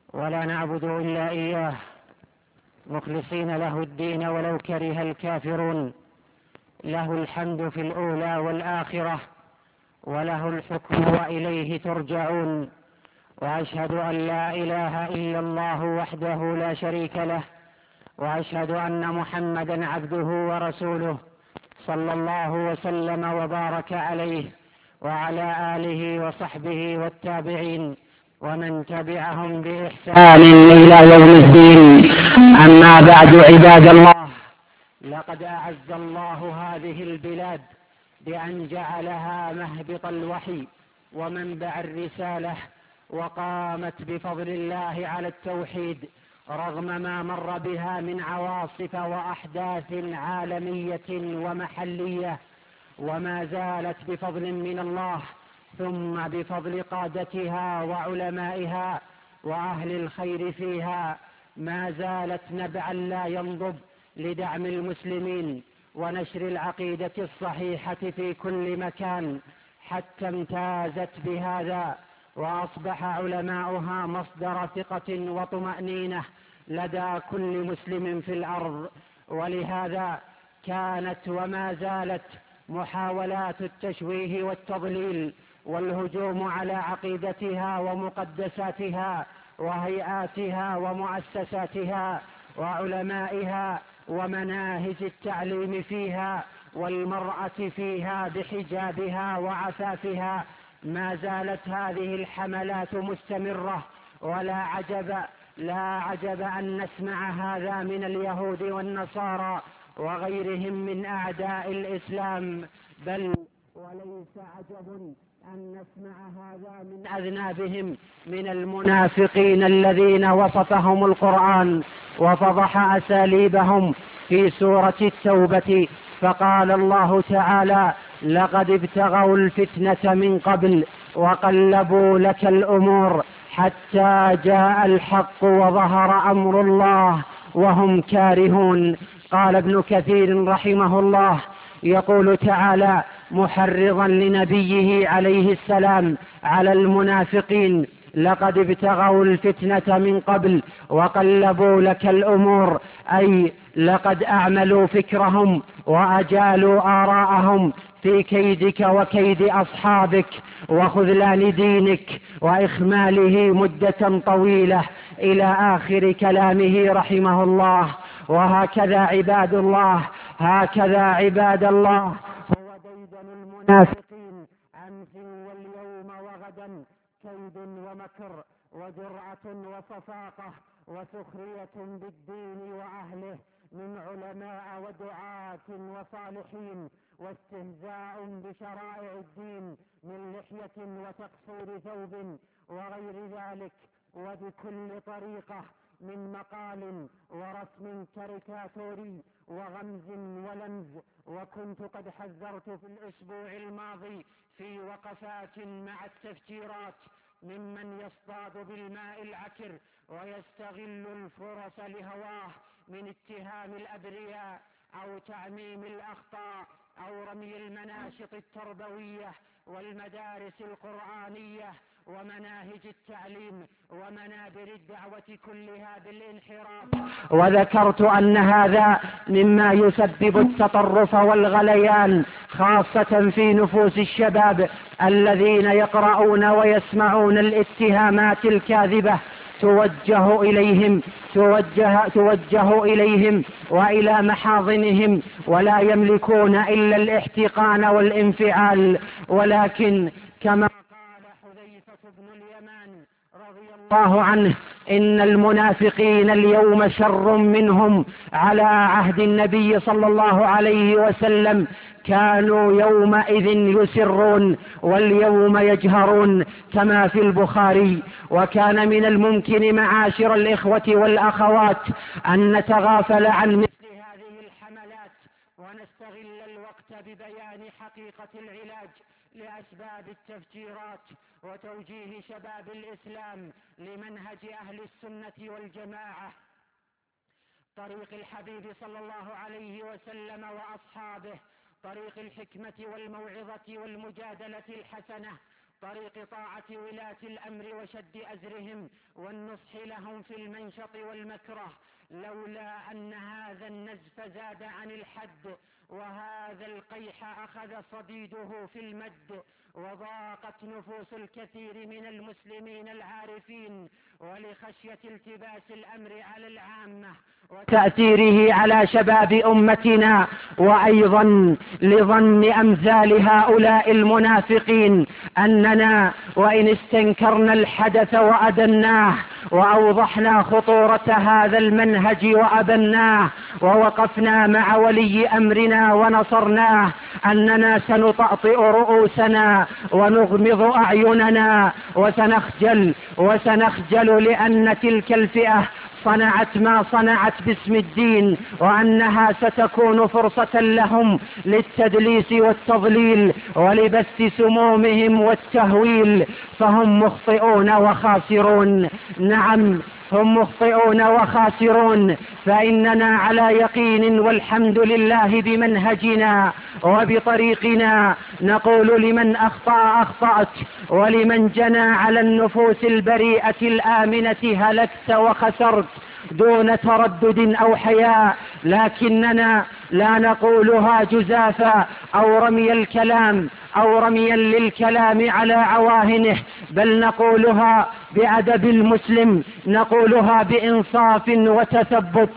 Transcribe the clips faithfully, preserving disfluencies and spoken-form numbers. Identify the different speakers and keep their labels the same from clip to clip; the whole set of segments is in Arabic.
Speaker 1: ولا نعبد إلا إياه مخلصين له الدين ولو كره الكافرون. له الحمد في الأولى والآخرة وله الحكم وإليه ترجعون. وأشهد أن لا إله إلا الله وحده لا شريك له، وأشهد أن محمدا عبده ورسوله صلى الله وسلم وبارك عليه وعلى آله وصحبه والتابعين ومن تبعهم بإحسان إلى يوم الدين. أما بعد، عباد الله، لقد أعز الله هذه البلاد بأن جعلها مهبط الوحي ومنبع الرسالة، وقامت بفضل الله على التوحيد رغم ما مر بها من عواصف وأحداث عالمية ومحلية، وما زالت بفضل من الله ثم بفضل قادتها وعلمائها وأهل الخير فيها ما زالت نبعا لا ينضب لدعم المسلمين ونشر العقيدة الصحيحة في كل مكان، حتى امتازت بهذا وأصبح علماؤها مصدر ثقة وطمأنينة لدى كل مسلم في الأرض. ولهذا كانت وما زالت محاولات التشويه والتضليل والهجوم على عقيدتها ومقدساتها وهيئاتها ومؤسساتها وعلمائها ومناهج التعليم فيها والمرأة فيها بحجابها وعفافها، ما زالت هذه الحملات مستمرة. ولا عجب لا عجب أن نسمع هذا من اليهود والنصارى وغيرهم من أعداء الإسلام، بل وليس عجب أن نسمع هذا من أذنابهم من المنافقين الذين وصفهم القرآن وفضح أساليبهم في سورة التوبة. فقال الله تعالى: لقد ابتغوا الفتنة من قبل وقلبوا لك الأمور حتى جاء الحق وظهر أمر الله وهم كارهون. قال ابن كثير رحمه الله يقول تعالى محرضا لنبيه عليه السلام على المنافقين: لقد ابتغوا الفتنة من قبل وقلبوا لك الأمور، أي لقد أعملوا فكرهم وأجالوا آراءهم في كيدك وكيد أصحابك وخذلان دينك وإخماله مدة طويلة، إلى آخر كلامه رحمه الله. وهكذا عباد الله هكذا عباد الله هو ديدن المنافقين أمس واليوم وغدا، كيد ومكر وجرأة وصفاقة وسخرية بالدين وأهله من علماء ودعاة وصالحين، واستهزاء بشرائع الدين من لحية وتقصير ثوب وغير ذلك، وبكل طريقة من مقال ورسم كاريكاتوري وغمز ولمز. وكنت قد حذرت في الأسبوع الماضي في وقفات مع التفجيرات ممن يصطاد بالماء العكر ويستغل الفرص لهواه من اتهام الأبرياء أو تعميم الأخطاء أو رمي المناشط التربوية والمدارس القرآنية ومناهج التعليم ومنابر الدعوة كلها بالانحراف. وذكرت أن هذا مما يسبب التطرف والغليان خاصة في نفوس الشباب الذين يقرؤون ويسمعون الاتهامات الكاذبة توجه إليهم توجه, توجه إليهم وإلى محاضنهم، ولا يملكون إلا الاحتقان والانفعال. ولكن كما قال حذيفة بن اليمان رضي الله عنه: إن المنافقين اليوم شر منهم على عهد النبي صلى الله عليه وسلم، كانوا يومئذ يسرون واليوم يجهرون، كما في البخاري. وكان من الممكن معاشر الإخوة والأخوات أن نتغافل عن مثل هذه الحملات ونستغل الوقت ببيان حقيقة العلاج لأسباب التفجيرات وتوجيه شباب الإسلام لمنهج أهل السنة والجماعة، طريق الحبيب صلى الله عليه وسلم وأصحابه، طريق الحكمة والموعظة والمجادلة الحسنة، طريق طاعة ولاة الأمر وشد أزرهم والنصح لهم في المنشط والمكره، لولا أن هذا النزف زاد عن الحد وهذا القيح أخذ صديده في المد، وضاقت نفوس الكثير من المسلمين العارفين ولخشية التباس الأمر على العامة وتأثيره على شباب أمتنا، وأيضا لظن أمثال هؤلاء المنافقين أننا وإن استنكرنا الحدث وأدناه وأوضحنا خطورة هذا المنهج وأبناه ووقفنا مع ولي أمرنا ونصرناه أننا سنطأطئ رؤوسنا ونغمض أعيننا وسنخجل وسنخجل لأن تلك الفئة صنعت ما صنعت باسم الدين، وأنها ستكون فرصة لهم للتدليس والتضليل ولبث سمومهم والتهويل، فهم مخطئون وخاسرون. نعم هم مخطئون وخاسرون، فإننا على يقين والحمد لله بمنهجنا وبطريقنا. نقول لمن أخطأ أخطأت، ولمن جنى على النفوس البريئة الآمنة هلكت وخسرت دون تردد أو حياء، لكننا لا نقولها جزافا أو رمي الكلام أو رميا للكلام على عواهنه، بل نقولها بأدب المسلم، نقولها بإنصاف وتثبت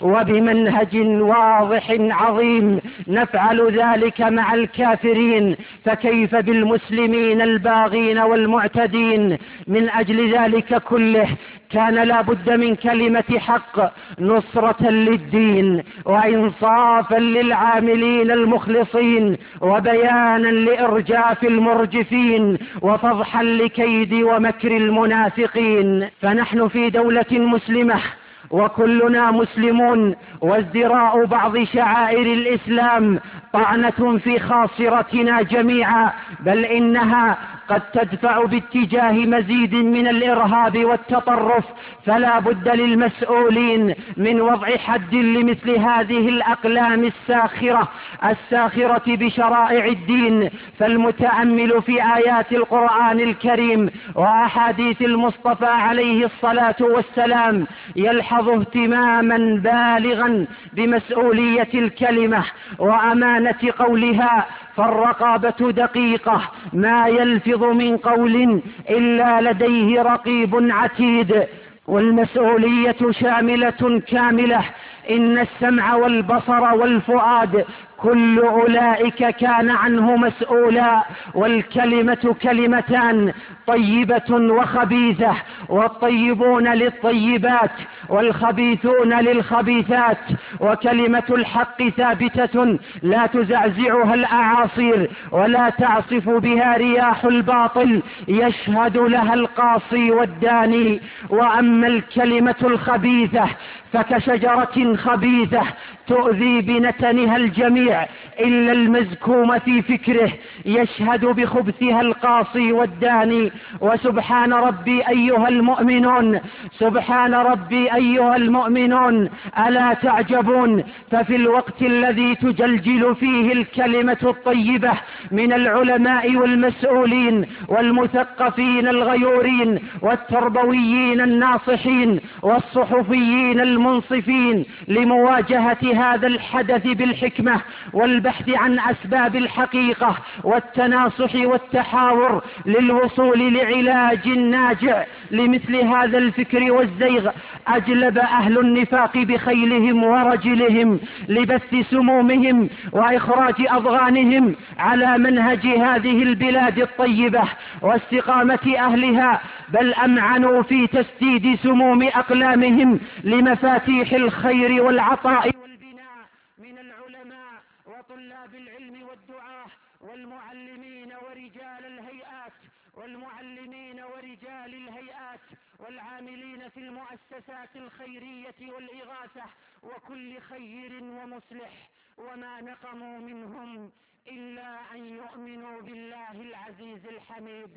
Speaker 1: وبمنهج واضح عظيم. نفعل ذلك مع الكافرين، فكيف بالمسلمين الباغين والمعتدين؟ من أجل ذلك كله كان لا بد من كلمة حق نصرة للدين وإنصافا للعاملين المخلصين وبيانا لإرجاف المرجفين وفضحا لكيد ومكر المنافقين. فنحن في دولة مسلمة وكلنا مسلمون، وازدراء بعض شعائر الإسلام طعنة في خاصرتنا جميعا، بل إنها قد تدفع باتجاه مزيد من الإرهاب والتطرف، فلا بد للمسؤولين من وضع حد لمثل هذه الأقلام الساخرة الساخرة بشرائع الدين. فالمتأمل في آيات القرآن الكريم وأحاديث المصطفى عليه الصلاة والسلام يلحظ اهتماما بالغا بمسؤولية الكلمة وأمانة قولها، فالرقابة دقيقة، ما يلفظ من قول إلا لديه رقيب عتيد، والمسؤولية شاملة كاملة. إن السمع والبصر والفؤاد كل أولئك كان عنه مسؤولا، والكلمة كلمتان، طيبة وخبيثة، والطيبون للطيبات والخبيثون للخبيثات، وكلمة الحق ثابتة لا تزعزعها الأعاصير ولا تعصف بها رياح الباطل، يشهد لها القاصي والداني. وأما الكلمة الخبيثة فكشجرة خبيثة تؤذي بنتنها الجميع إلا المزكوم في فكره، يشهد بخبثها القاصي والداني. وسبحان ربي أيها المؤمنون، سبحان ربي أيها المؤمنون، ألا تعجبون؟ ففي الوقت الذي تجلجل فيه الكلمة الطيبة من العلماء والمسؤولين والمثقفين الغيورين والتربويين الناصحين والصحفيين المنصفين لمواجهة هذا الحدث بالحكمة والبحث عن أسباب الحقيقة والتناصح والتحاور للوصول لعلاج ناجع لمثل هذا الفكر والزيغ، أجلب أهل النفاق بخيلهم ورجلهم لبث سمومهم وإخراج أضغانهم على منهج هذه البلاد الطيبة واستقامة أهلها، بل أمعنوا في تسديد سموم أقلامهم لمفاتيح الخير والعطاء والبناء من العلماء وطلاب العلم والدعاة والمعلمين ورجال الهيئات والمعلمين ورجال الهيئات والعاملين في المؤسسات الخيرية والإغاثة وكل خير ومصلح. وما نقموا منهم إلا أن يؤمنوا بالله العزيز الحميد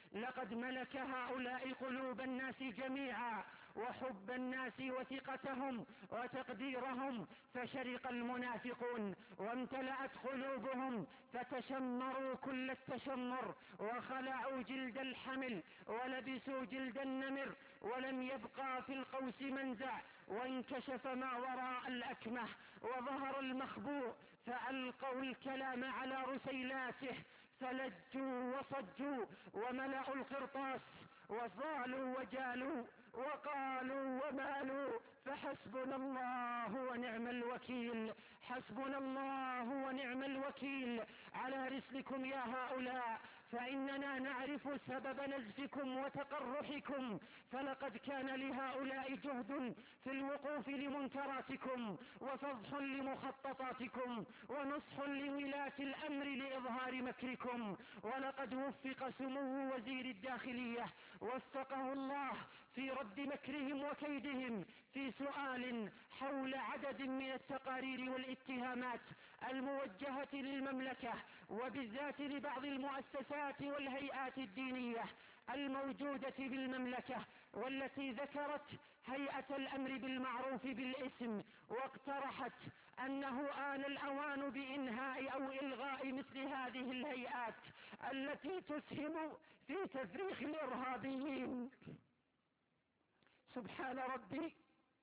Speaker 1: لقد ملك هؤلاء قلوب الناس جميعا وحب الناس وثقتهم وتقديرهم، فشرق المنافقون وامتلأت قلوبهم فتشمروا كل التشمر وخلعوا جلد الحمل ولبسوا جلد النمر، ولم يبقى في القوس منزع، وانكشف ما وراء الأكمة وظهر المخبوء، فألقوا الكلام على رسيلاته فلجوا وصجوا وملأوا القرطاس وصالوا وجالوا وقالوا ومالوا، فحسبنا الله ونعم الوكيل، حسبنا الله ونعم الوكيل على رسلكم يا هؤلاء، فإننا نعرف سبب نزفكم وتقرحكم، فلقد كان لهؤلاء جهد في الوقوف لمنكراتكم وفضح لمخططاتكم ونصح لولاة الأمر لإظهار مكركم، ولقد وفق سمو وزير الداخلية وفقه الله في رد مكرهم وكيدهم في سؤال حول عدد من التقارير والاتهامات الموجهة للمملكة وبالذات لبعض المؤسسات والهيئات الدينية الموجودة بالمملكة، والتي ذكرت هيئة الأمر بالمعروف بالاسم، واقترحت أنه آن الأوان بإنهاء أو إلغاء مثل هذه الهيئات التي تسهم في تفريخ الإرهابيين. سبحان ربي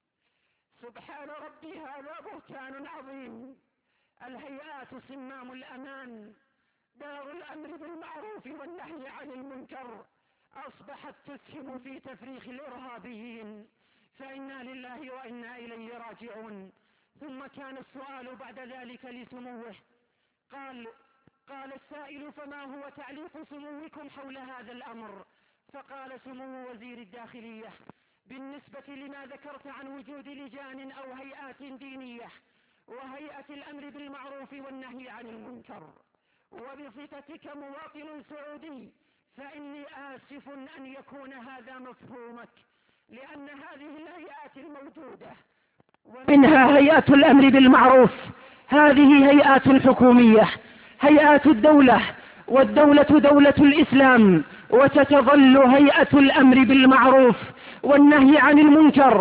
Speaker 1: سبحان ربي هذا بهتان عظيم. الهيئات صمام الأمان، دار الأمر بالمعروف والنهي عن المنكر، أصبحت تسهم في تفريخ الإرهابيين، فإنا لله وإنا إليه راجعون. ثم كان السؤال بعد ذلك لسموه، قال قال السائل: فما هو تعليق سموكم حول هذا الأمر؟ فقال سمو وزير الداخلية: بالنسبة لما ذكرت عن وجود لجان أو هيئات دينية وهيئة الأمر بالمعروف والنهي عن المنكر، وبصفتك مواطن سعودي، فإني آسف أن يكون هذا مفهومك، لأن هذه الهيئات الموجودة ومنها هيئة الأمر بالمعروف هذه هيئات حكومية، هيئات الدولة، والدولة دولة الإسلام، وستظل هيئة الأمر بالمعروف والنهي عن المنكر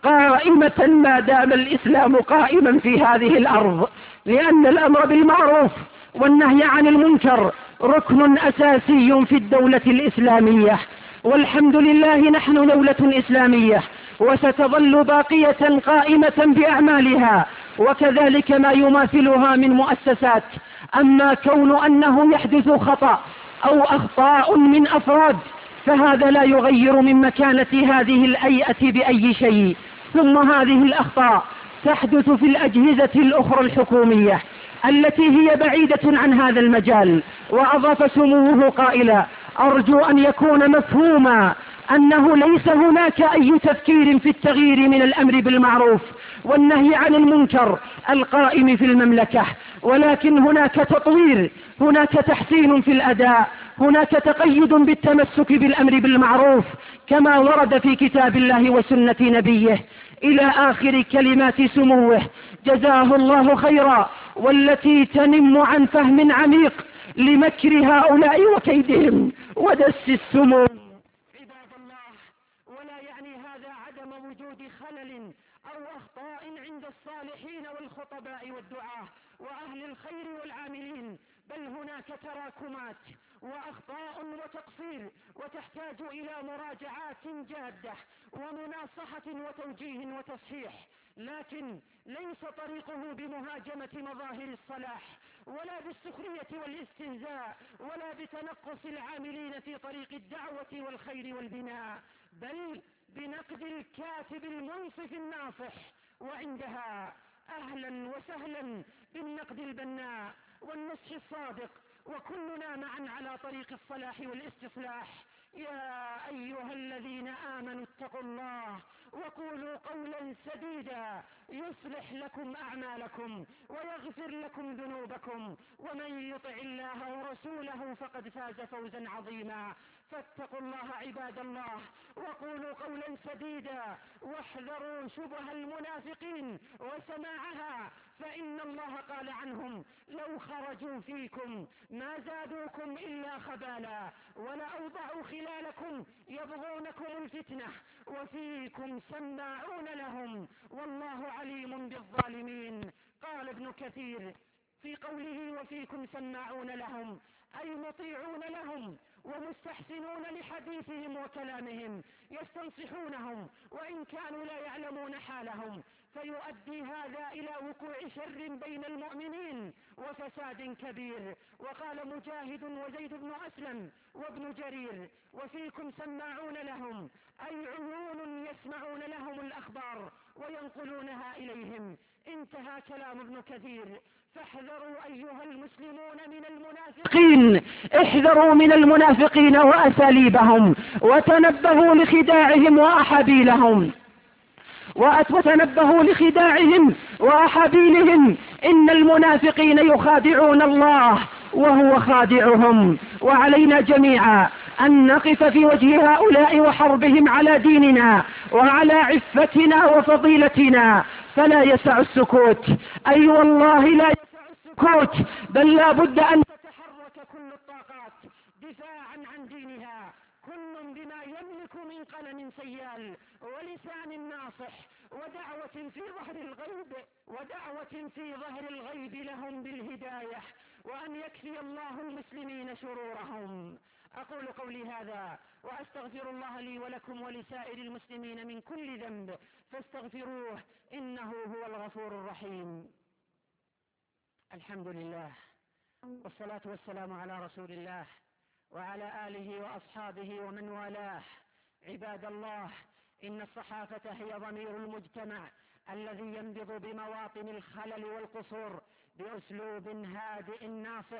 Speaker 1: قائمة ما دام الإسلام قائما في هذه الأرض، لأن الأمر بالمعروف والنهي عن المنكر ركن أساسي في الدولة الإسلامية، والحمد لله نحن دولة إسلامية وستظل باقية قائمة بأعمالها، وكذلك ما يماثلها من مؤسسات. أما كون أنه يحدث خطأ أو أخطاء من أفراد فهذا لا يغير من مكانة هذه الهيئة بأي شيء. ثم هذه الأخطاء تحدث في الأجهزة الأخرى الحكومية التي هي بعيدة عن هذا المجال. وأضاف سموه قائلا: أرجو أن يكون مفهوما أنه ليس هناك أي تفكير في التغيير من الأمر بالمعروف والنهي عن المنكر القائم في المملكة، ولكن هناك تطوير، هناك تحسين في الأداء، هناك تقيد بالتمسك بالأمر بالمعروف كما ورد في كتاب الله وسنة نبيه، إلى آخر كلمات سموه جزاه الله خيرا، والتي تنم عن فهم عميق لمكر هؤلاء وكيدهم ودس السموم. عباد الله، ولا يعني هذا عدم وجود خلل أو أخطاء عند الصالحين والخطباء والدعاة وأهل الخير والعاملين، بل هناك تراكمات وأخطاء وتقصير وتحتاج إلى مراجعات جادة ومناصحة وتوجيه وتصحيح، لكن ليس طريقه بمهاجمة مظاهر الصلاح ولا بالسخرية والاستهزاء ولا بتنقص العاملين في طريق الدعوة والخير والبناء، بل بنقد الكاتب المنصف الناصح، وعندها أهلا وسهلا بالنقد البناء والنصح الصادق، وكلنا معا على طريق الصلاح والاستصلاح. يا أيها الذين آمنوا اتقوا الله وقولوا قولا سديدا يصلح لكم أعمالكم ويغفر لكم ذنوبكم، ومن يطع الله ورسوله فقد فاز فوزا عظيما. فاتقوا الله عباد الله وقولوا قولا سديدا واحذروا شبه المنافقين وسماعها، فإن الله قال عنهم: لو خرجوا فيكم ما زادوكم إلا خبالا ولأوضعوا خلالكم يبغونكم الفتنة وفيكم سماعون لهم والله عليم بالظالمين. قال ابن كثير في قوله وفيكم سماعون لهم أي مطيعون لهم ومستحسنون لحديثهم وكلامهم، يستنصحونهم وإن كانوا لا يعلمون حالهم، فيؤدي هذا إلى وقوع شر بين المؤمنين وفساد كبير. وقال مجاهد وزيد بن أسلم وابن جرير: وفيكم سماعون لهم أي عيون يسمعون لهم الأخبار وينقلونها إليهم. انتهى كلام ابن كثير. فاحذروا أيها المسلمون من المنافقين، احذروا من المنافقين وأساليبهم، وتنبهوا لخداعهم وأحابيلهم وتنبهوا لخداعهم وأحابيلهم. إن المنافقين يخادعون الله وهو خادعهم، وعلينا جميعا أن نقف في وجه هؤلاء وحربهم على ديننا وعلى عفتنا وفضيلتنا، فلا يسع السكوت، أي والله لا يسع السكوت، بل لا بد أن تتحرك كل الطاقات دفاعا عن دينها، كل بما يملك من قلم سيال ولسان ناصح ودعوة في ظهر الغيب ودعوة في ظهر الغيب لهم بالهداية، وأن يكفي الله المسلمين شرورهم. أقول قولي هذا وأستغفر الله لي ولكم ولسائر المسلمين من كل ذنب، فاستغفروه إنه هو الغفور الرحيم. الحمد لله والصلاة والسلام على رسول الله وعلى آله وأصحابه ومن والاه. عباد الله، إن الصحافة هي ضمير المجتمع الذي ينبض بمواطن الخلل والقصور بأسلوب هادئ ناصح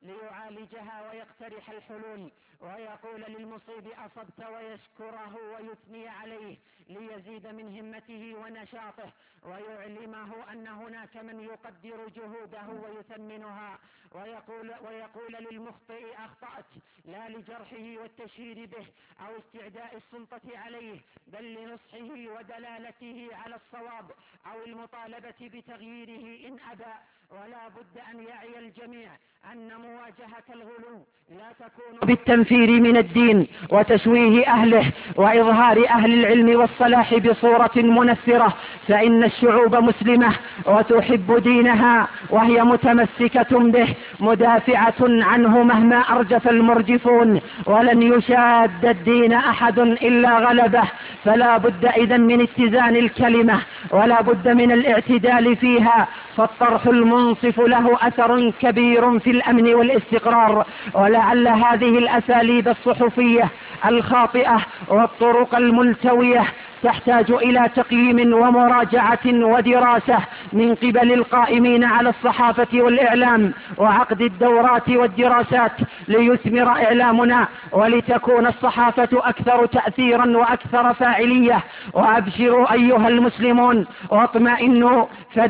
Speaker 1: ليعالجها ويقترح الحلول ويقول للمصيب أصبت ويشكره ويثني عليه ليزيد من همته ونشاطه ويعلمه أن هناك من يقدر جهوده ويثمنها، ويقول, ويقول للمخطئ أخطأت، لا لجرحه والتشهير به أو استعداء السلطة عليه، بل لنصحه ودلالته على الصواب أو المطالبة بتغييره إن أبى. ولا بد أن يعي الجميع أن مواجهة الغلو لا تكون بالتنفير من الدين وتشويه أهله وإظهار أهل العلم والصلاح بصورة منفرة، فإن الشعوب مسلمة وتحب دينها وهي متمسكة به مدافعة عنه مهما أرجف المرجفون، ولن يشاد الدين أحد إلا غلبه. فلا بد إذن من اتزان الكلمة ولا بد من الاعتدال فيها، فالطرح المنصف له أثر كبير في الأمن والاستقرار. ولعل هذه الأساليب الصحفية الخاطئة والطرق الملتوية تحتاج إلى تقييم ومراجعة ودراسة من قبل القائمين على الصحافة والإعلام، وعقد الدورات والدراسات ليثمر إعلامنا ولتكون الصحافة أكثر تأثيرا وأكثر فاعلية. وأبشروا أيها المسلمون واطمئنوا،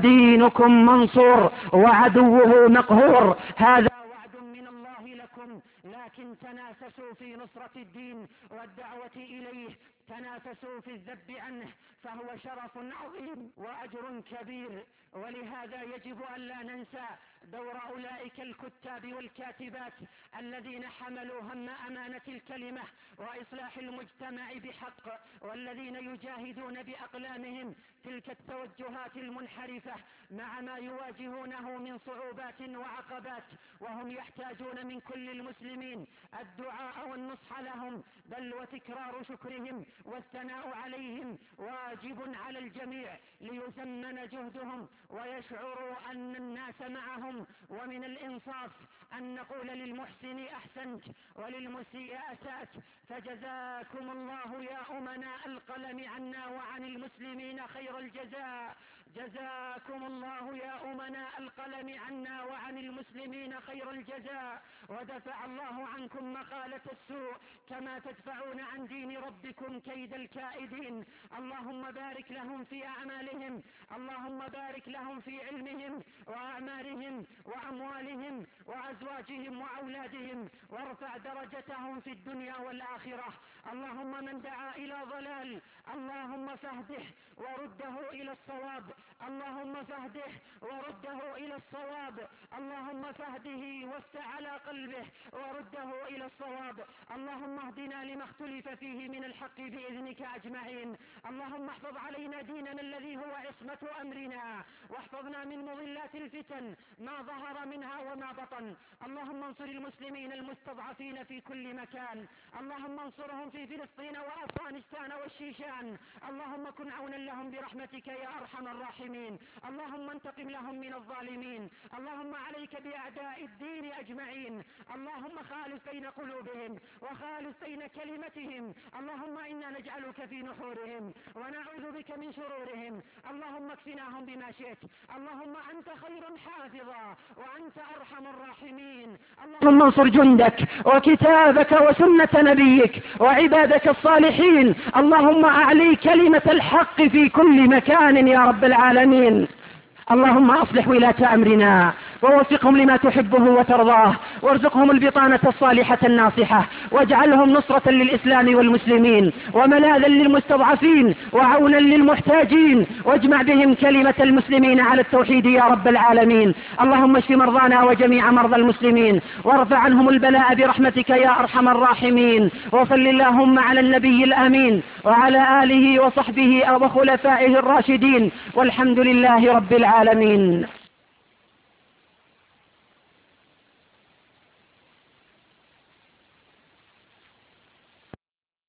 Speaker 1: فدينكم منصور وعدوه مقهور. هذا وعد من الله لكم، لكن تنافسوا في نصرة الدين والدعوة إليه، تنافسوا في الذب عنه، فهو شرف عظيم وأجر كبير. ولهذا يجب أن لا ننسى دور أولئك الكتاب والكاتبات الذين حملوا هم أمانة الكلمة وإصلاح المجتمع بحق، والذين يجاهدون بأقلامهم تلك التوجهات المنحرفة مع ما يواجهونه من صعوبات وعقبات، وهم يحتاجون من كل المسلمين الدعاء والنصح لهم، بل وتكرار شكرهم والثناء عليهم واجب على الجميع ليثمن جهدهم ويشعروا أن الناس معهم. ومن الإنصاف أن نقول للمحسن أحسنت وللمسيء أسأت، فجزاكم الله يا أمناء القلم عنا وعن المسلمين خير الجزاء، جزاكم الله يا أمناء القلم عنا وعن المسلمين خير الجزاء، ودفع الله عنكم مقالة السوء كما تدفعون عن دين ربكم كيد الكائدين. اللهم بارك لهم في أعمالهم، اللهم بارك لهم في علمهم وأعمارهم وأموالهم وأزواجهم وأولادهم، وارفع درجتهم في الدنيا والآخرة. اللهم من دعا إلى ضلال اللهم فاهده ورده إلى الصواب، اللهم فاهده ورده إلى الصواب، اللهم فاهده وافتح على قلبه ورده إلى الصواب. اللهم اهدنا لما اختلف فيه من الحق بإذنك أجمعين. اللهم احفظ علينا ديننا الذي هو عصمة أمرنا، واحفظنا من مضلات الفتن ما ظهر منها وما بطن. اللهم انصر المسلمين المستضعفين في كل مكان، اللهم انصرهم في فلسطين وأفغانستان والشيشان. اللهم كن عونا لهم برحمتك يا أرحم الراحمين. اللهم انتقم لهم من الظالمين. اللهم عليك بأعداء الدين أجمعين. اللهم خالف بين قلوبهم وخالف بين كلمتهم. اللهم إنا نجعلك في نحورهم ونعوذ بك من شرورهم. اللهم اكفناهم بما شئت. اللهم أنت خير حافظا وأنت أرحم الراحمين. اللهم انصر جندك وكتابك وسنة نبيك وعبادك الصالحين. اللهم أعلي كلمة الحق في كل مكان يا رب العالمين. اللهم أصلح ولاة أمرنا ووفقهم لما تحبه وترضاه، وارزقهم البطانة الصالحة الناصحة، واجعلهم نصرة للإسلام والمسلمين وملاذا للمستضعفين وعونا للمحتاجين، واجمع بهم كلمة المسلمين على التوحيد يا رب العالمين. اللهم اشف مرضانا وجميع مرضى المسلمين، وارفع عنهم البلاء برحمتك يا أرحم الراحمين. وصل اللهم على النبي الأمين وعلى آله وصحبه وخلفائه الراشدين، والحمد لله رب العالمين.